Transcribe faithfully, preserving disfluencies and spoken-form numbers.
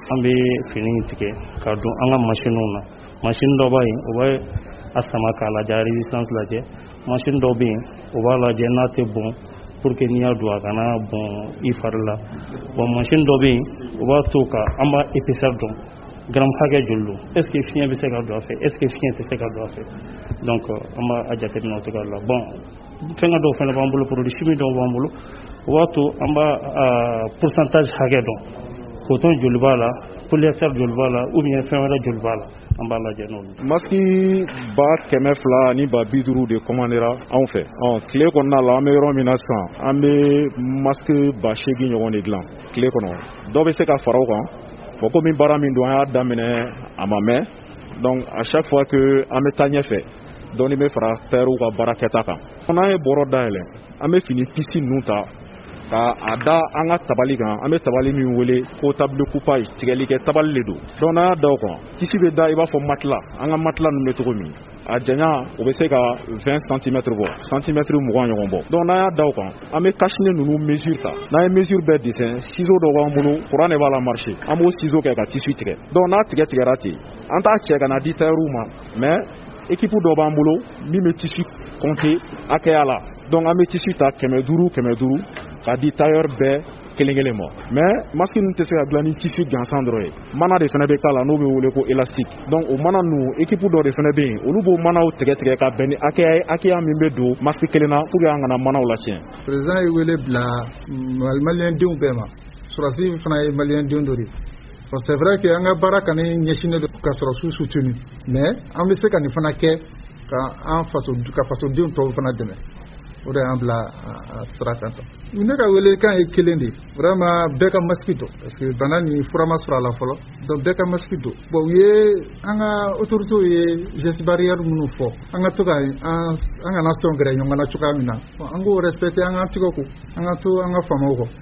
an bɛ fini tigɛ ka don an ka machines na machine dɔ b'a yen o bɛ a sama k'a lajɛ a résistance lajɛ machine dɔ bɛ yen o b'a lajɛ n'a tɛ bɔn pour que n'i y'a don a kana bɔn i fari la bon machine dɔ bɛ yen o b'a to ka an b'a épaisseur dɔn gramme hakɛ joli don est ce que fiɲɛ bɛ se ka don a fɛ est ce que fiɲɛ tɛ se ka don a fɛ donc an b'a jateminɛ o cogoya la bon fɛngɛ dɔw fana b'an bolo produit chimique dɔw b'an bolo o b'a to an b'a pourcentage hakɛ dɔn coton joli b'a la polyester joli b'a la ou bien fɛn wɛrɛ joli b'a la an b'a lajɛ n'olu masque ba kɛmɛ fila ni ba bi duuru de commandera anw fɛ ɔ tile kɔnɔna la an bɛ yɔrɔ min na sisan an bɛ masque ba seegin ɲɔgɔn de dilan tile kɔnɔ dɔw bɛ se ka fara o kan bon komi baara min don an y'a daminɛ a ma mɛn donc à chaque fois que an bɛ taa ɲɛfɛ dɔɔni bɛ fara tailleur ka baara kɛta kan n'an ye bɔrɔ dayɛlɛ an bɛ fini tisi ninnu ta ka a da an ka tabali kan an bɛ tabali min wele ko table coupage tigɛli kɛ tabali de don donc n'an y'a da o kan tisi bɛ da i b'a fɔ matelas an ka matelas ninnu bɛ cogo min a janya o bɛ se ka vingt centimètres bɔ centimètres mugan ɲɔgɔn bɔ donc n'an y'a da o kan an bɛ cache-nez ninnu mesure ta n'an ye mesure bɛɛ dessin ciseau dɔ b'an bolo courant de b'a la marcher an b'o ciseau kɛ ka tisi tigɛ donc n'a tigɛ tigɛra ten an t'a cɛ ka na di tailleur ma mais équipe dɔ b'an bolo min bɛ tisi compter hakɛya la donc an bɛ tisi ta kɛmɛ duuru kɛmɛ duuru k'a di tailleur bɛɛ kelen kelen ma mais masque ninnu tɛ se ka dilan ni tisi gansan dɔrɔn ye mana de fana bɛ k'a la n'o bɛ wele ko élastique donc o mana ninnu équipe dɔ de fana bɛ yen olu b'o manaw tigɛ tigɛ ka bɛn ni hakɛya ye hakɛya min bɛ don masque kelen na pour que an kana manaw lacɛn. président ye wele bila maliyɛndenw bɛɛ ma sɔrɔdasi fana ye maliyɛndenw dɔ de ye c'est vrai que an ka baara kɔni ɲɛsinnen don ka sɔrɔ su soutenu mais an bɛ se ka nin fana kɛ ka an faso ka fasodenw tɔw fana dɛmɛ o de y'an bila sira kan tan ne ka welekan ye kelen de vraiment bɛɛ ka masque don parce que bana nin fura ma sɔrɔ a la fɔlɔ donc bɛɛ ka masque don bon u ye an ka autorités ye geste barrière minnu fɔ an ka to ka an kana sɔn gɛrɛ ɲɔgɔn na cogoya min na an k'o respecter an k'an tigɛ ko an ka to an ka faamaw kɔ